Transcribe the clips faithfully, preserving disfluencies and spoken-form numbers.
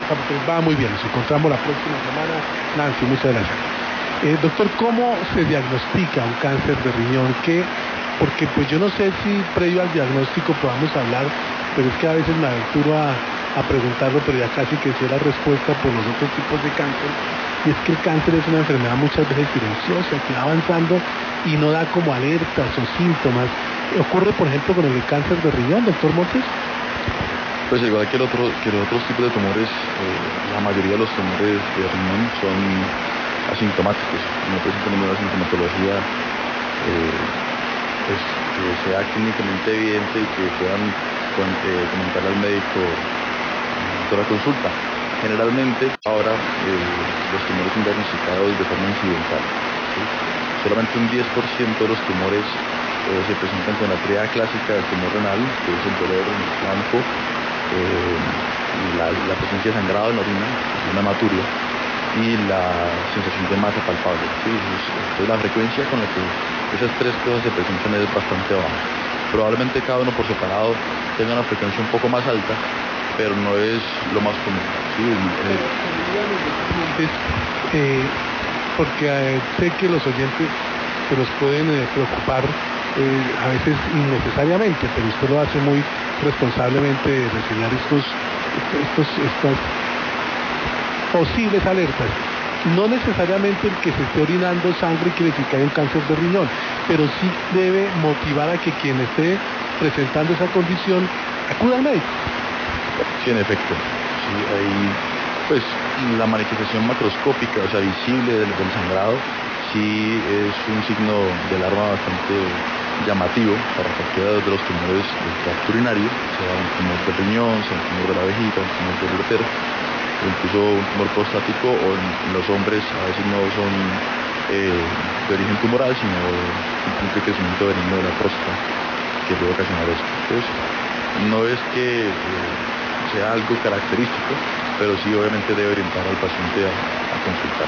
Pues va muy bien, nos encontramos la próxima semana. Nancy, muchas gracias. Eh, doctor, ¿cómo se diagnostica un cáncer de riñón? ¿Qué? Porque pues yo no sé si previo al diagnóstico podamos hablar, pero es que a veces me aventuro a, a preguntarlo, pero ya casi que sé la respuesta por los otros tipos de cáncer. Y es que el cáncer es una enfermedad muchas veces silenciosa, que va avanzando y no da como alertas o síntomas. ¿Ocurre, por ejemplo, con el cáncer de riñón, doctor Montes? Pues igual que, el otro, que los otros tipos de tumores, eh, la mayoría de los tumores de riñón son asintomáticos, no presentan ninguna sintomatología eh, pues, que sea clínicamente evidente y que puedan con, eh, comentarle al médico de la consulta. Generalmente ahora eh, los tumores son diagnosticados de forma incidental, ¿sí? Solamente un diez por ciento de los tumores eh, se presentan con la tríada clásica del tumor renal, que es el dolor en el flanco, eh, la, la presencia de sangrado en la orina, una hematuria, y la sensación de masa palpable, ¿sí? Entonces la frecuencia con la que esas tres cosas se presentan es bastante baja. Probablemente cada uno por separado tenga una frecuencia un poco más alta, pero no es lo más común, ¿sí? Eh, eh, porque eh, sé que los oyentes se los pueden eh, preocupar eh, a veces innecesariamente, pero usted lo hace muy responsablemente de reseñar estos, estos, estas posibles alertas. No necesariamente el que se esté orinando sangre quiere decir que hay un cáncer de riñón, pero sí debe motivar a que quien esté presentando esa condición acuda al médico. Sí, en efecto. Sí, hay, pues, la manifestación macroscópica, o sea, visible del, del sangrado, sí es un signo de alarma bastante llamativo para cualquiera de los tumores del tracto urinario, sea un tumor de riñón, sea un tumor de la vejiga, un tumor del uréter, o incluso un tumor prostático, o en, en los hombres a veces no son eh, de origen tumoral, sino simplemente crecimiento benigno de la próstata que puede ocasionar esto. Entonces, no es que eh, sea algo característico, pero sí obviamente debe orientar al paciente a, a consultar.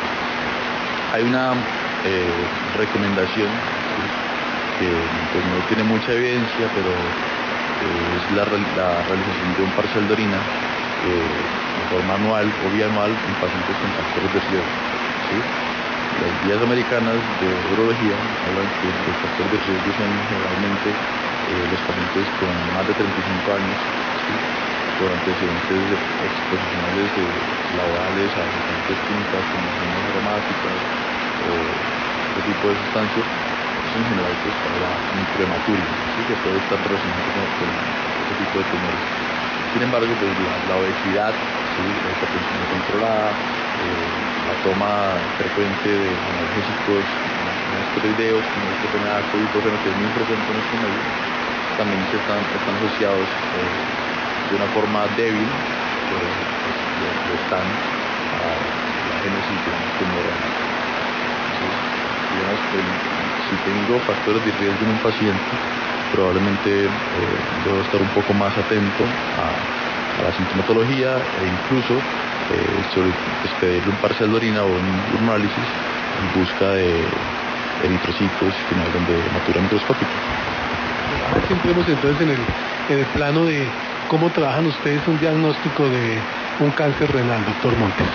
Hay una eh, recomendación, ¿sí?, que pues, no tiene mucha evidencia, pero eh, es la, la realización de un parcial de orina eh, de forma anual o bianual en pacientes con factores de riesgo, ¿sí? Las guías americanas de urología hablan que los factores de riesgo son generalmente eh, los pacientes con más de treinta y cinco años, ¿sí?, con antecedentes exposicionales eh, laborales a sustancias químicas como hormonas aromáticas o otro tipo de sustancias. Eso en general pues para la microhematuria, ¿sí?, que puede estar relacionado con, con ese tipo de tumores. Sin embargo, pues la, la obesidad, ¿sí?, la hipertensión no controlada, eh, la toma frecuente de analgésicos no esteroideos como el clofenaco y ibuprofeno, que es muy frecuente en este medio, también se están, están asociados eh, de una forma débil, pero pues, lo están a la génesis de un tumor renal. Entonces, digamos que si tengo factores de riesgo en un paciente, probablemente eh, debo estar un poco más atento a, a la sintomatología e incluso eh, sobre, pues, pedirle un parcial de orina o un urinalysis en busca de eritrocitos que me hablan de hematuria microscópica. Ahora sí entremos entonces en el, en el plano de cómo trabajan ustedes un diagnóstico de un cáncer renal, doctor Montes.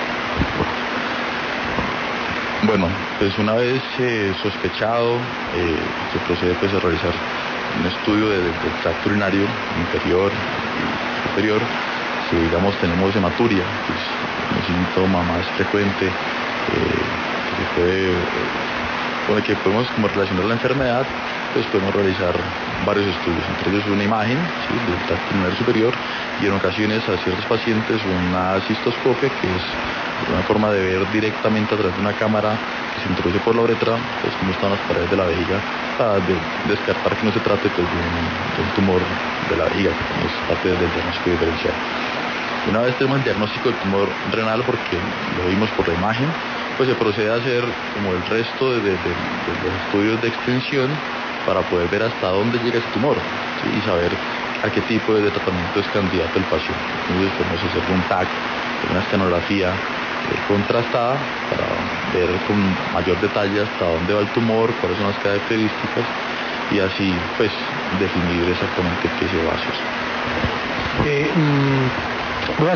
Bueno, pues una vez eh, sospechado, eh, se procede pues a realizar un estudio de, de, del tracto urinario inferior y superior. Si digamos tenemos hematuria, que es un síntoma más frecuente eh, que se puede, eh, con el que podemos como relacionar la enfermedad, pues podemos realizar varios estudios, entre ellos una imagen, ¿sí?, del tracto urinario superior, y en ocasiones a ciertos pacientes una cistoscopia, que es una forma de ver directamente a través de una cámara que se introduce por la uretra, pues cómo están las paredes de la vejiga, para de, descartar que no se trate pues, de, un, de un tumor de la vejiga, que también es parte del diagnóstico diferencial. Una vez tenemos el diagnóstico del tumor renal, porque lo vimos por la imagen, pues se procede a hacer como el resto de, de, de, de los estudios de extensión para poder ver hasta dónde llega ese tumor, ¿sí?, y saber a qué tipo de tratamiento es candidato el paciente. Entonces podemos hacer un T A C, una escanografía eh, contrastada para ver con mayor detalle hasta dónde va el tumor, cuáles son las características, y así pues definir exactamente qué se va a hacer. Eh, mm,